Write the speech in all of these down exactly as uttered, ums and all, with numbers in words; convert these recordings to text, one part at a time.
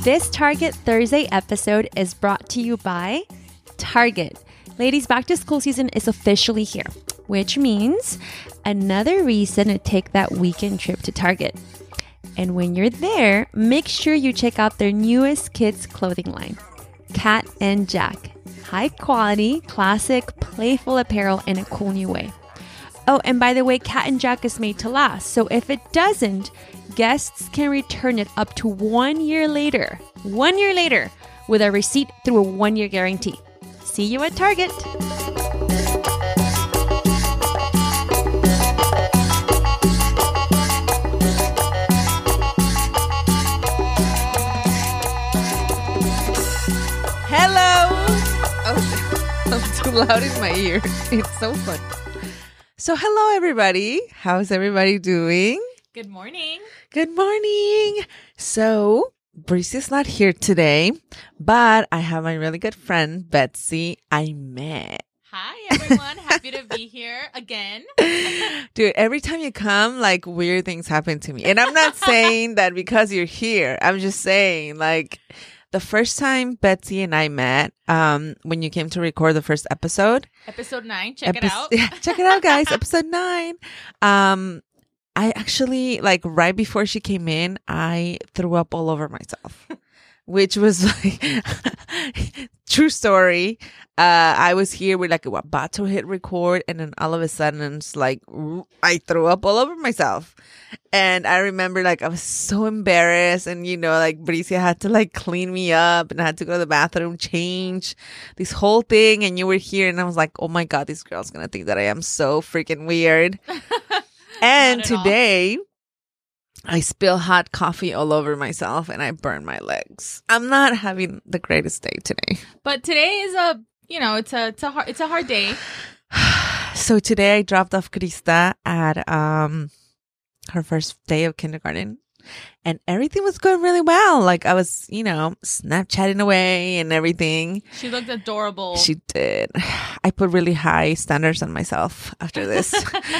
This Target Thursday episode is brought to you by Target. Ladies, back to school season is officially here, which means another reason to take that weekend trip to Target. And when you're there, make sure you check out their newest kids clothing line, Cat and Jack. High quality, classic, playful apparel in a cool new way. Oh, and by the way, Cat and Jack is made to last. So if it doesn't, guests can return it up to one year later. One year later with a receipt through a one-year guarantee. See you at Target. Hello. Oh, I'm too loud in my ear. It's so fun. So hello, everybody. How's everybody doing? Good morning. Good morning. So Brice's not here today, but I have my really good friend, Betsy, I met. Hi, everyone. Happy to be here again. Dude, every time you come, like, weird things happen to me. And I'm not saying that because you're here. I'm just saying, like, the first time Betsy and I met, um, when you came to record the first episode. Episode nine. Check epi- it out. Yeah, check it out, guys. Episode nine. Um, I actually, like, right before she came in, I threw up all over myself, which was like, true story. Uh, I was here, we're like about to hit record, and then all of a sudden, it's like, I threw up all over myself. And I remember, like, I was so embarrassed, and, you know, like, Bricia had to, like, clean me up, and I had to go to the bathroom, change this whole thing, and you were here, and I was like, oh my God, this girl's gonna think that I am so freaking weird. And today, all. I spill hot coffee all over myself, and I burn my legs. I'm not having the greatest day today. But today is a, you know, it's a, it's a hard, it's a hard day. So today I dropped off Krista at um her first day of kindergarten, and everything was going really well. Like, I was, you know, Snapchatting away and everything. She looked adorable. She did. I put really high standards on myself after this.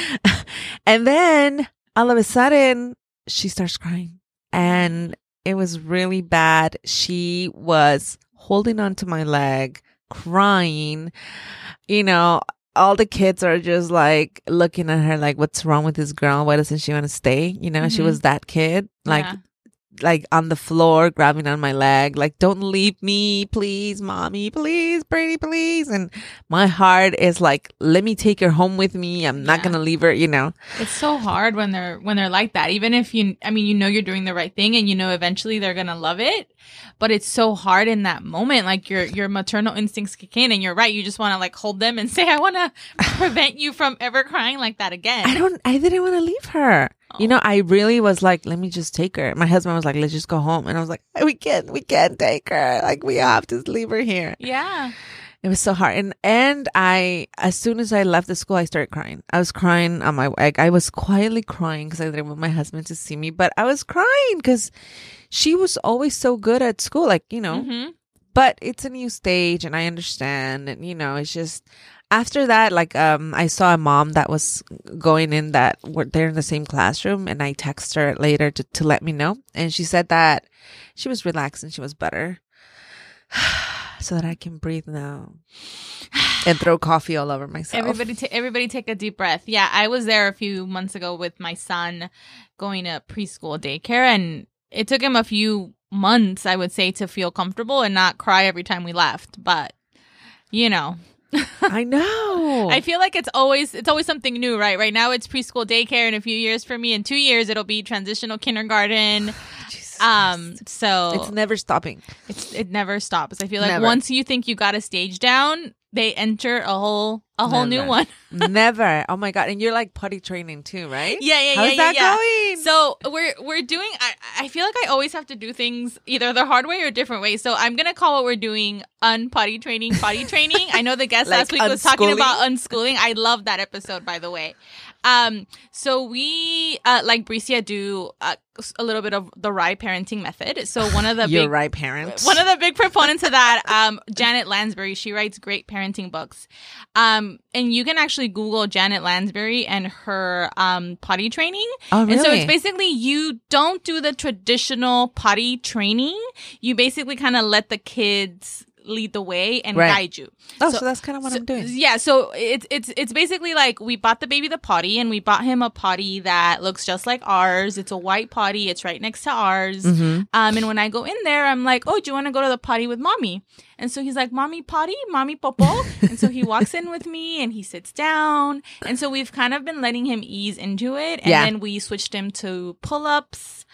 And then all of a sudden, she starts crying, and it was really bad. She was holding onto my leg, crying. You know, all the kids are just like looking at her like, what's wrong with this girl? Why doesn't she want to stay? You know, mm-hmm. She was that kid, like, yeah. like on the floor, grabbing on my leg, like, don't leave me, please, mommy, please, pretty, please. And my heart is like, let me take her home with me. I'm not yeah. going to leave her, you know. It's so hard when they're, when they're like that. Even if you, I mean, you know, you're doing the right thing, and you know, eventually they're going to love it. But it's so hard in that moment. Like, your your maternal instincts kick in, and you're right. You just want to, like, hold them and say, I want to prevent you from ever crying like that again. I don't, I didn't want to leave her. Oh. You know, I really was like, let me just take her. My husband was like, let's just go home. And I was like, we can't, we can't take her. Like, we have to leave her here. Yeah. It was so hard. And, and I, as soon as I left the school, I started crying. I was crying on my, like, I was quietly crying because I didn't want my husband to see me, but I was crying because she was always so good at school, like, you know, mm-hmm. But it's a new stage, and I understand. And, you know, it's just, after that, like, um, I saw a mom that was going in that were there in the same classroom, and I texted her later to, to let me know. And she said that she was relaxed and she was better. So that I can breathe now and throw coffee all over myself. Everybody, t- everybody, take a deep breath. Yeah, I was there a few months ago with my son going to preschool daycare, and it took him a few months, I would say, to feel comfortable and not cry every time we left. But, you know. I know. I feel like it's always it's always something new, right? Right now it's preschool daycare. In a few years for me, in two years it'll be transitional kindergarten. Um, so it's never stopping. It's it never stops. I feel like never. Once you think you got a stage down, they enter a whole a whole never. new one. Never. Oh my God! And you're like potty training too, right? Yeah, yeah, How's yeah, that yeah. going? So we're we're doing. I I feel like I always have to do things either the hard way or a different way. So I'm gonna call what we're doing unpotty training, potty training. I know the guest like last week was talking about unschooling. I love that episode, by the way. Um, so we, uh, like Bricia, do uh, a little bit of the Rye parenting method. So one of the You're big, right, parents. one of the big proponents of that, um, Janet Lansbury, she writes great parenting books. Um, and you can actually Google Janet Lansbury and her, um, potty training. Oh, really? And so it's basically you don't do the traditional potty training. You basically kind of let the kids lead the way and Right. guide you. Oh, so, that's kind of what so- I'm doing. Yeah, so it's it's it's basically like we bought the baby the potty, and we bought him a potty that looks just like ours. It's a white potty. It's right next to ours. Mm-hmm. Um, and when I go in there, I'm like, "Oh, do you want to go to the potty with mommy?" And so he's like, "Mommy potty, mommy popo." And so he walks in with me, and he sits down. And so we've kind of been letting him ease into it, and Yeah. then we switched him to pull-ups.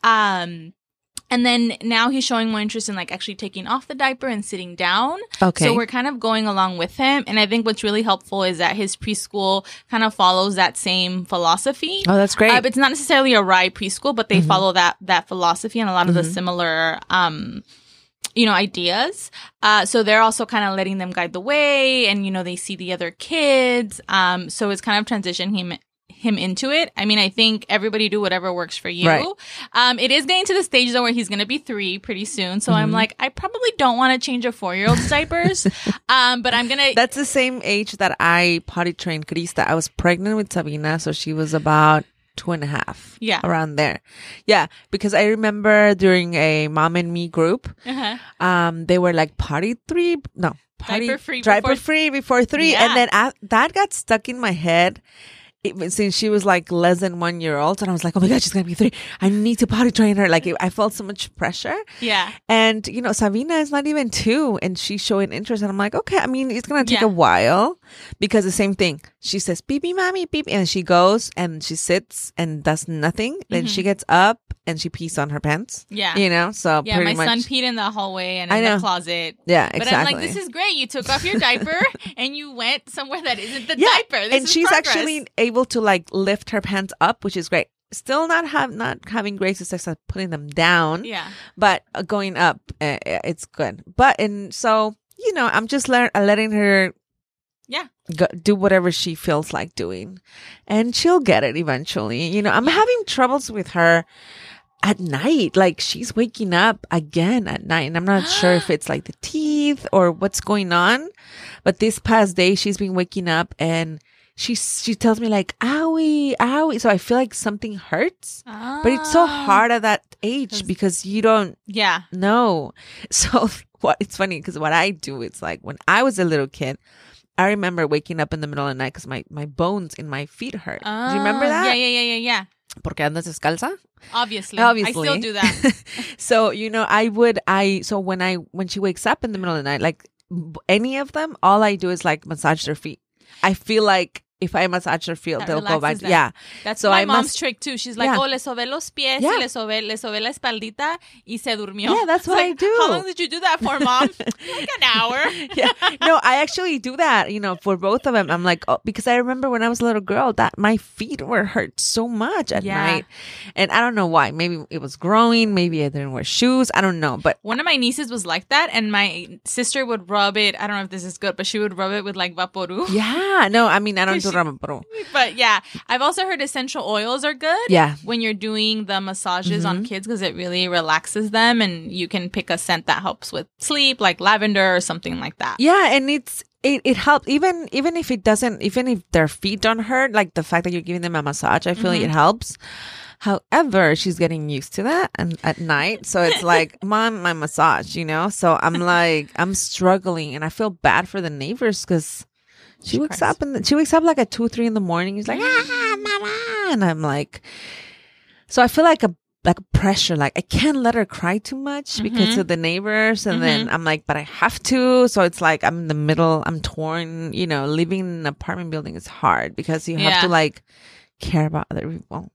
Um. And then now he's showing more interest in like actually taking off the diaper and sitting down. Okay. So we're kind of going along with him. And I think what's really helpful is that his preschool kind of follows that same philosophy. Oh, that's great. Uh, it's not necessarily a Rye preschool, but they Mm-hmm. follow that that philosophy and a lot of the similar um you know, ideas. Uh, so they're also kind of letting them guide the way, and, you know, they see the other kids. Um, so it's kind of transitioning him him into it. I mean, I think everybody do whatever works for you. Right. Um, it is getting to the stage though where he's going to be three pretty soon. So Mm-hmm. I'm like, I probably don't want to change a four-year-old's diapers. um, but I'm going to, That's the same age that I potty trained Krista. I was pregnant with Sabina, so she was about two and a half. Yeah. Around there. Yeah. Because I remember during a mom and me group, uh-huh. um, they were like potty three, no, potty Diaper free diaper before- free before three. Yeah. And then I, that got stuck in my head. It, since she was like less than one year old, and I was like, oh my God, she's going to be three. I need to potty train her. Like, it, I felt so much pressure. yeah. And, you know, Sabina is not even two, and she's showing interest. And I'm like, okay, I mean, it's going to take Yeah. a while because the same thing. She says, pee pee, mommy, pee pee. And she goes and she sits and does nothing. Then she gets up and she pees on her pants. Yeah. You know, so Yeah, pretty my much. son peed in the hallway and I in know. the closet. Yeah, But exactly. I'm like, this is great. You took off your diaper and you went somewhere that isn't the yeah. diaper. This and is she's progress. actually able to like lift her pants up, which is great. Still not have not having great success at putting them down. Yeah. But uh, going up, uh, it's good. But and so you know, I'm just le- letting her, Yeah. go, do whatever she feels like doing, and she'll get it eventually. You know, I'm having troubles with her at night. Like she's waking up again at night, and I'm not sure if it's like the teeth or what's going on. But this past day, she's been waking up and. She she tells me like, owie, owie. So I feel like something hurts. But it's so Ah. hard at that age because you don't Yeah. know. So what? It's funny because what I do, it's like when I was a little kid, I remember waking up in the middle of the night because my, my bones in my feet hurt. do you remember Ah, that? Yeah, yeah, yeah, yeah, yeah. Porque andas descalza? Obviously. Obviously. I still do that. So, you know, I would, I, so when I, when she wakes up in the middle of the night, like b- any of them, all I do is like massage their feet. I feel like if I massage their feet, That they'll go back. relaxes them. Yeah. That's So my I mom's must- trick too. She's like, Yeah. oh, le sobé los pies, Yeah. y le sobé, le sobé la espaldita, y se durmió. Yeah, that's It's what like, I do. How long did you do that for, mom? Like an hour. Yeah. No, I actually do that, you know, for both of them. I'm like, oh, because I remember when I was a little girl that my feet were hurt so much at Yeah. night. And I don't know why. Maybe it was growing. Maybe I didn't wear shoes. I don't know. But One of my nieces was like that, and my sister would rub it. I don't know if this is good, but she would rub it with like Vaporu. yeah, no, I mean, I don't do She- ramen, pero But yeah, I've also heard essential oils are good. yeah. When you're doing the massages on kids, because it really relaxes them, and you can pick a scent that helps with sleep, like lavender or something like that. Yeah, and it's it, it helps even even if it doesn't even if their feet don't hurt, like the fact that you're giving them a massage, I feel like it helps. However, she's getting used to that and at night. So it's like, mom, my massage, you know? So I'm like, I'm struggling and I feel bad for the neighbors because she, She wakes cries. up and she wakes up like at two, three in the morning. She's like, ah, mama. And I'm like, so I feel like a like pressure, like I can't let her cry too much because of the neighbors. And then I'm like, but I have to. So it's like I'm in the middle, I'm torn, you know, living in an apartment building is hard because you have Yeah. to like care about other people.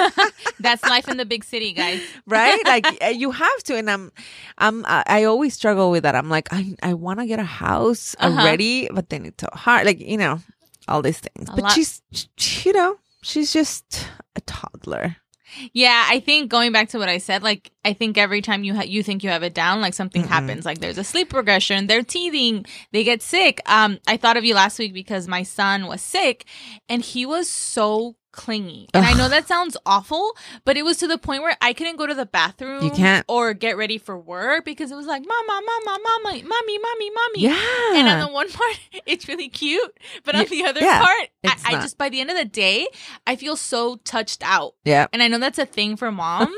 That's life in the big city, guys. Right? Like uh, you have to. And I'm, I'm, I I always struggle with that. I'm like, I, I want to get a house Uh-huh. already, but then it's so hard. Like, you know, all these things. A but lot- she's, she, you know, she's just a toddler. Yeah, I think going back to what I said, like, I think every time you ha- you think you have it down, like something Mm-mm. happens. Like there's a sleep regression, they're teething, they get sick. Um, I thought of you last week because my son was sick and he was so clingy. And I know that sounds awful, but it was to the point where I couldn't go to the bathroom You can't. or get ready for work because it was like, mama, mama, mama, mommy, mommy, mommy. Yeah. And on the one part, it's really cute. But on Y- the other yeah, part, it's I, I not. just, by the end of the day, I feel so touched out. Yeah. And I know that's a thing for moms.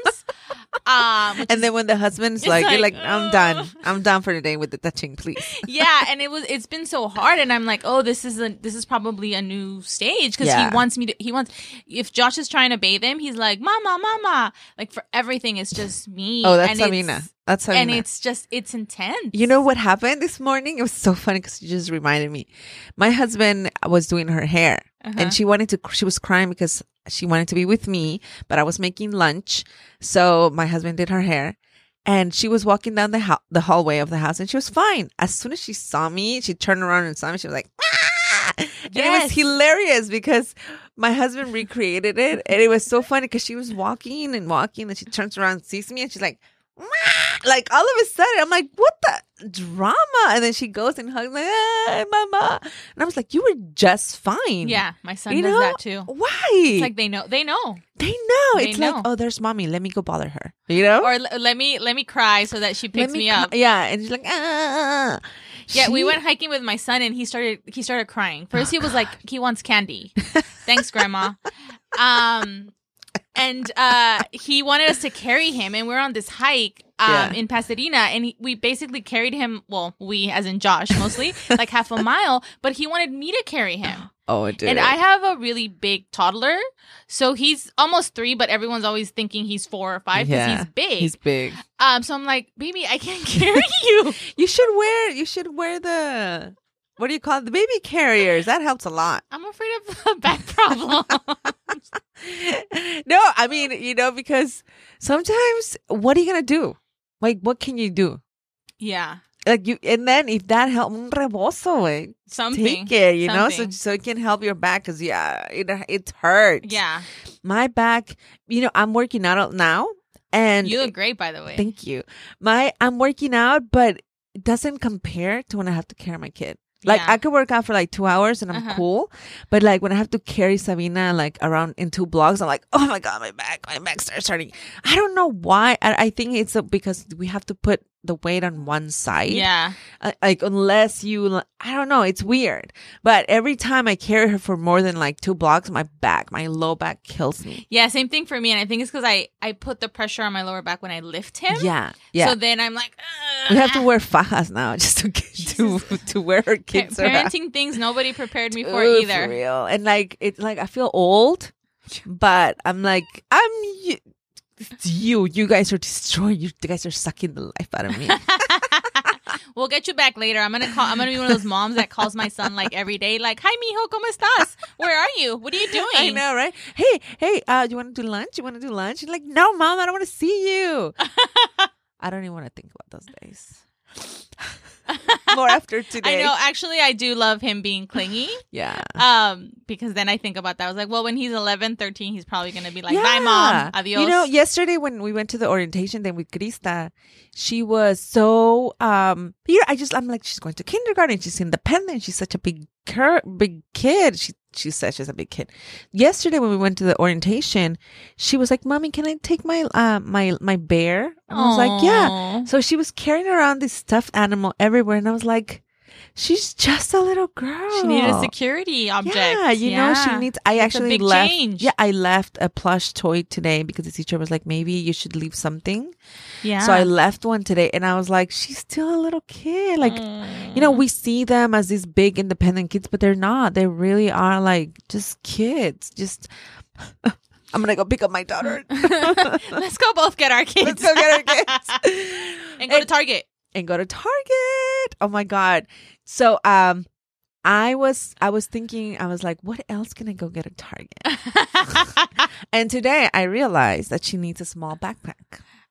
um, which And is- then when the husband's It's like, you're like, like, I'm "Ugh." done. I'm done for the day with the touching, please. yeah, and it was, it's been so hard. And I'm like, oh, this is a, this is probably a new stage because Yeah. he wants me to, he wants, if Josh is trying to bathe him, he's like, mama, mama. Like for everything, it's just me. Oh, that's and Sabina. it's- That's Sabina. And it's just, it's intense. You know what happened this morning? It was so funny because you just reminded me. My husband was doing her hair Uh-huh. and she wanted to, she was crying because she wanted to be with me, but I was making lunch. So my husband did her hair and she was walking down the ho- the hallway of the house and she was fine. As soon as she saw me, she turned around and saw me. She was like, ah! And it Yes. was hilarious because my husband recreated it. And it was so funny because she was walking and walking and she turns around and sees me and she's like, like all of a sudden I'm like, what the drama? And then she goes and hugs like, ah, mama. And I was like, you were just fine. Yeah, my son You does know? that too. Why? It's like they know, they know. they know. they It's know. like, oh, there's mommy. Let me go bother her. You know? Or l- let me, let me cry so that she Let picks me, cry- up. Yeah. And she's like, ah. Yeah, we She- went hiking with my son and he started he started crying. First he was like he wants candy. Thanks, grandma. Um and uh he wanted us to carry him and we we're on this hike um Yeah. in Pasadena and he, we basically carried him, well, we as in Josh mostly, like half a mile, but he wanted me to carry him. Oh, dude. And I have a really big toddler. So he's almost three, but everyone's always thinking he's four or five because Yeah, he's big. He's big. um so I'm like, baby, I can't carry you. You should wear, you should wear the, what do you call it? The baby carriers. That helps a lot. I'm afraid of a back problem. No, I mean, you know, because sometimes what are you going to do? Like, what can you do? Yeah. Like you, and then if that helps, un rebozo, eh, Something. take it, you know, so Something. so it can help your back because yeah, it it hurts. Yeah. My back, you know, I'm working out now, and You look great, by the way. thank you. My I'm working out, but it doesn't compare to when I have to carry my kid. Like Yeah. I could work out for like two hours and I'm Uh-huh. cool, but like when I have to carry Sabina like around in two blocks, I'm like, oh my god, my back, my back starts hurting. I don't know why. I, I think it's uh because we have to put the weight on one side. Yeah. Uh, like unless you, I don't know, it's weird. But every time I carry her for more than like two blocks, my back, my low back kills me. Yeah, same thing for me. And I think it's because I, I put the pressure on my lower back when I lift him. Yeah, yeah. So then I'm like, we have to "Ugh." wear fajas now just to get to to wear her Pa- kids around. parenting things nobody prepared me for Ooh, either. For real. And like it's like I feel old, but I'm like I'm you. It's you. You guys are destroying. You guys are sucking the life out of me. We'll get you back later. I'm gonna call. I'm gonna be one of those moms that calls my son like every day, like, "Hi, mijo, cómo estás? Where are you? What are you doing?" I know, right? Hey, hey, uh, you want to do lunch? You want to do lunch? She's like, no, mom, I don't want to see you. I don't even want to think about those days. More after today. I know. Actually, I do love him being clingy. Yeah. Um, because then I think about that. I was like, well, when he's eleven, thirteen, he's probably gonna be like, Yeah. "Bye, mom. Adios." You know, yesterday when we went to the orientation then with Krista, she was so um you know, I just I'm like, she's going to kindergarten, she's independent, she's such a big cur- big kid. She she says she's a big kid. Yesterday when we went to the orientation, she was like, "Mommy, can I take my uh my my bear?" And I was like, "Yeah." Aw. So she was carrying around this stuffed animal everywhere and I was like, she's just a little girl. She needed a security object. Yeah, you know, she Yeah. needs. I It's a actually big left. change. Yeah, I left a plush toy today because the teacher was like, maybe you should leave something. Yeah. So I left one today, and I was like, she's still a little kid. Like, Mm. you know, we see them as these big independent kids, but they're not. They really are like just kids. Just. I'm gonna go pick up my daughter. Let's go both get our kids. Let's go get our kids. and go to Target. and go to Target. Oh my God. So um I was I was thinking, I was like, what else can I go get at Target? And today I realized that she needs a small backpack.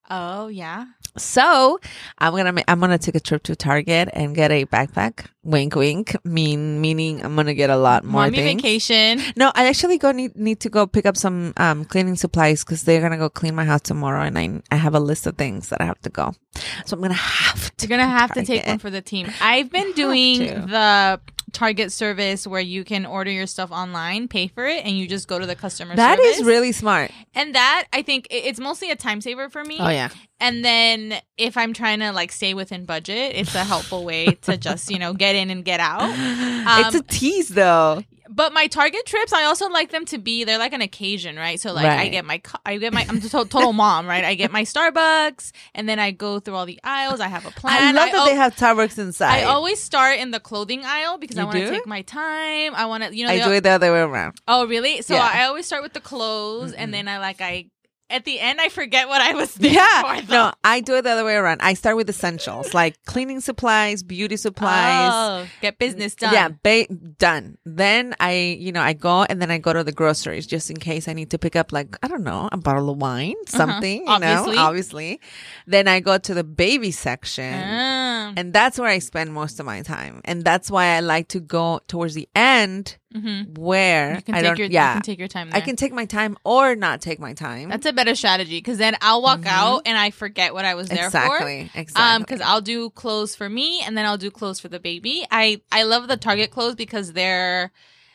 Oh, yeah. So I'm gonna ma- I'm gonna take a trip to Target and get a backpack. Wink, wink. Mean meaning I'm gonna get a lot more Mommy things. vacation. No, I actually go need need to go pick up some um cleaning supplies because they're gonna go clean my house tomorrow, and I I have a list of things that I have to go. So I'm gonna have to. You're gonna go have to take Target. one for the team. I've been doing to. the Target service where you can order your stuff online, pay for it, and you just go to the customer That service. is really smart. And that, I think, it- it's mostly a time saver for me. Oh yeah. And then if I'm trying to like stay within budget, it's a helpful way to just, you know, get in and get out. Um, It's a tease though. But my Target trips, I also like them to be, they're like an occasion, right? So like I Right. get my, co- I get my, I'm a to- total mom, right? I get my Starbucks and then I go through all the aisles. I have a plan. I love that al- they have Starbucks inside. I always start in the clothing aisle because I You want to do? take my time. I want to, you know, I they do al- it the other way around. Oh, really? So Yeah. I always start with the clothes and then I like, I, at the end, I forget what I was there Yeah. for. though. No, I do it the other way around. I start with essentials like cleaning supplies, beauty supplies. Oh, get business done. Yeah, ba- done. Then I, you know, I go and then I go to the groceries just in case I need to pick up like, I don't know, a bottle of wine, something, you Obviously. know, obviously. Then I go to the baby section. Ah. And that's where I spend most of my time. And that's why I like to go towards the end Mhm. where You can I take don't, your, yeah, you can take your time there. I can take my time or not take my time. That's a better strategy because then I'll walk out and I forget what I was there exactly, for. exactly. Um, because I'll do clothes for me and then I'll do clothes for the baby. I I love the Target clothes because they're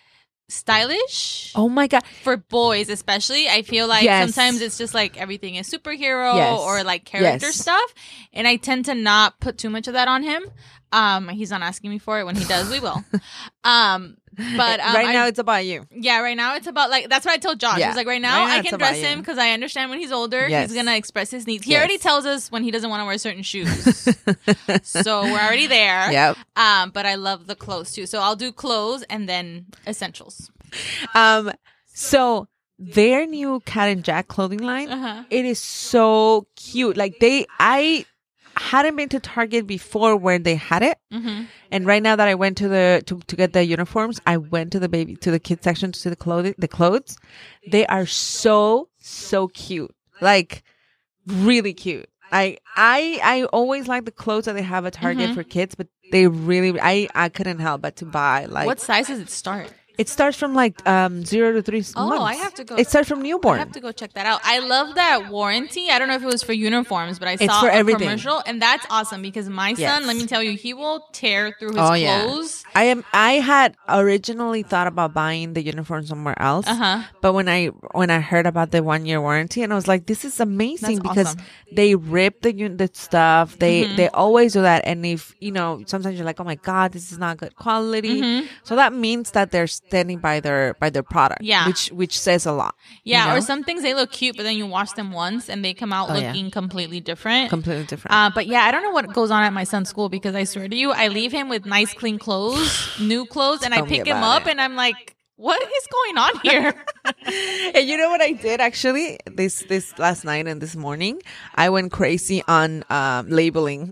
stylish. oh my God. For boys, especially, I feel like Yes. sometimes it's just like everything is superhero Yes. or like character Yes. stuff, and I tend to not put too much of that on him. Um, he's not asking me for it. When he does, we will. Um, but um, right I- now it's about you. yeah, right now it's about like that's what I told Josh. Yeah. I was like, right now Right now I it's can about dress you. him because I understand when he's older, Yes. he's gonna express his needs. He Yes. already tells us when he doesn't want to wear certain shoes, so we're already there. Yep. Um, but I love the clothes too, so I'll do clothes and then essentials. Um, so their new Cat and Jack clothing line, Uh-huh. it is so cute. Like they, I hadn't been to Target before where they had it. Mm-hmm. And right now that I went to the, to, to get the uniforms, I went to the baby, to the kids section to see the clothing, the clothes. They are so, so cute. Like really cute. I, I, I always like the clothes that they have at Target Mhm. for kids, but they really, I, I couldn't help but to buy like. What size does it start? It starts from like um zero to three Oh, months. I have to go- It starts from I newborn. have to go check that out. I love that warranty. I don't know if it was for uniforms, but I It's saw for a everything. commercial, and that's awesome because my son, Yes. let me tell you, he will tear through his Oh, yeah. clothes. I am. I had originally thought about buying the uniform somewhere else, Uh huh. but when I when I heard about the one year warranty, and I was like, "This is amazing!" That's because awesome. they rip the un- the stuff. They Mhm. they always do that, and if you know, sometimes you're like, "Oh my god, this is not good quality." Mhm. So that means that they're standing by their by their product, Yeah. which which says a lot. Yeah, you know? or some things they look cute, but then you wash them once and they come out Oh, yeah. looking completely different. Completely different. Uh, but yeah, I don't know what goes on at my son's school because I swear to you, I leave him with nice, clean clothes, new clothes, and I Tell me pick him about up it. and I'm like, what is going on here? And you know what I did actually this this last night and this morning? I went crazy on um, labeling.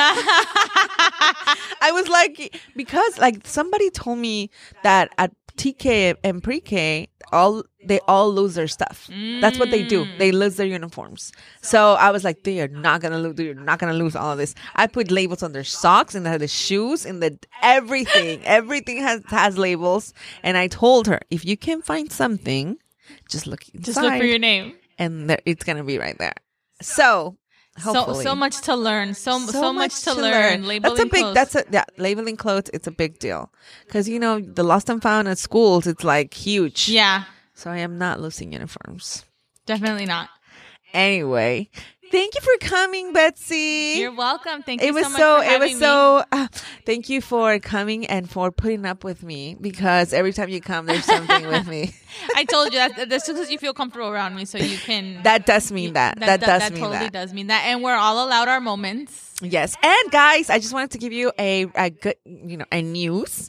I was like, because like somebody told me that at T K and pre-K, all they all lose their stuff. That's what they do. They lose their uniforms. So I was like, they are not gonna lose. They're not gonna lose all of this. I put labels on their socks and the shoes and the everything. Everything has has labels. And I told her, if you can find something, just look inside, Just look for your name. and there, it's gonna be right there. So. So Hopefully. so much to learn. So so, much, to learn. Labeling That's a big. clothes. That's a yeah. Labeling clothes. It's a big deal because you know the lost and found at schools. It's like huge. yeah, So I am not losing uniforms. definitely not. Anyway, thank you for coming, Betsy. You're welcome. Thank you it was so much so. for it having was so. Uh, thank you for coming and for putting up with me because every time you come, there's something with me. me. I told you that that's because you feel comfortable around me, so you can. That does mean that. That, does that mean totally that. does mean that, and we're all allowed our moments. Yes. And guys, I just wanted to give you a, a good, you know, a news.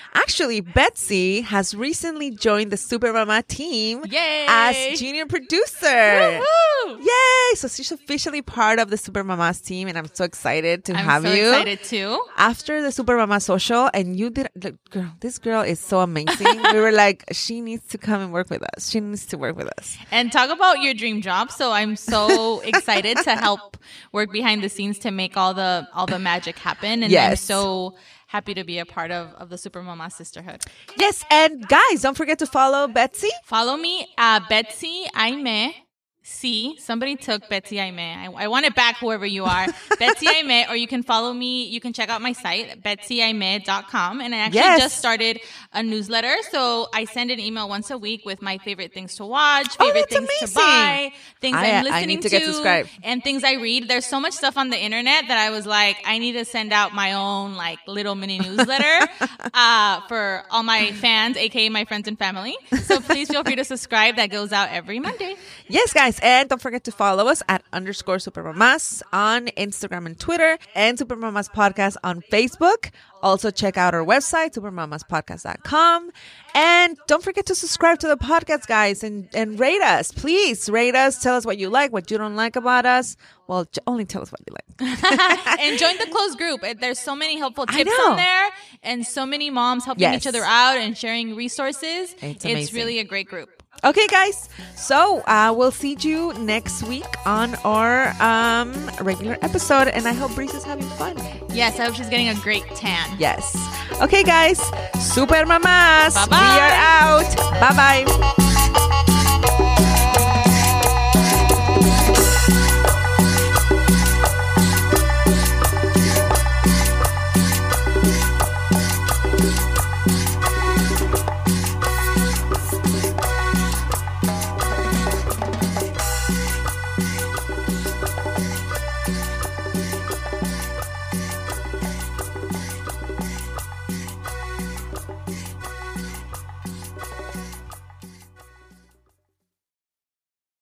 Actually, Betsy has recently joined the Supermama team Yay! as junior producer. Woohoo! Yay! So she's officially part of the Supermamas team, and I'm so excited to I'm have so you. excited too. After the Supermama social, and you did, the girl, this girl is so amazing. We were like, she needs to come and work with us. She needs to work with us. And talk about your dream job. So I'm so excited to help work behind the scenes to make all the all the magic happen. And I'm Yes. so happy to be a part of, of the Supermama Sisterhood. Yes, and guys, don't forget to follow Betsy. Follow me at Betsy Aime. C. Somebody took Betsy Aime. I, I want it back, whoever you are. Betsy Aime, or you can follow me. You can check out my site, betsy aime dot com. And I actually Yes. just started a newsletter. So I send an email once a week with my favorite things to watch, Oh, favorite that's things to amazing. buy, things I- I'm I listening need to get subscribed. and things I read. There's so much stuff on the internet that I was like, I need to send out my own like little mini newsletter uh, for all my fans, aka my friends and family. So please feel free to subscribe. That goes out every Monday. Yes, guys, and don't forget to follow us at underscore Supermamas on Instagram and Twitter, and Supermamas Podcast on Facebook. Also, check out our website, supermamas podcast dot com. And don't forget to subscribe to the podcast, guys, and, and rate us. Please rate us. Tell us what you like, what you don't like about us. Well, j- only tell us what you like. And join the closed group. It- There's so many helpful I tips know. on there, and so many moms helping Yes. each other out and sharing resources. It's It's, amazing. really a great group. Okay, guys. So uh, we'll see you next week on our um, regular episode. And I hope Breeze is having fun. Yes, I hope she's getting a great tan. Yes. Okay, guys. Super Mamas. Bye-bye. We are out. Bye bye.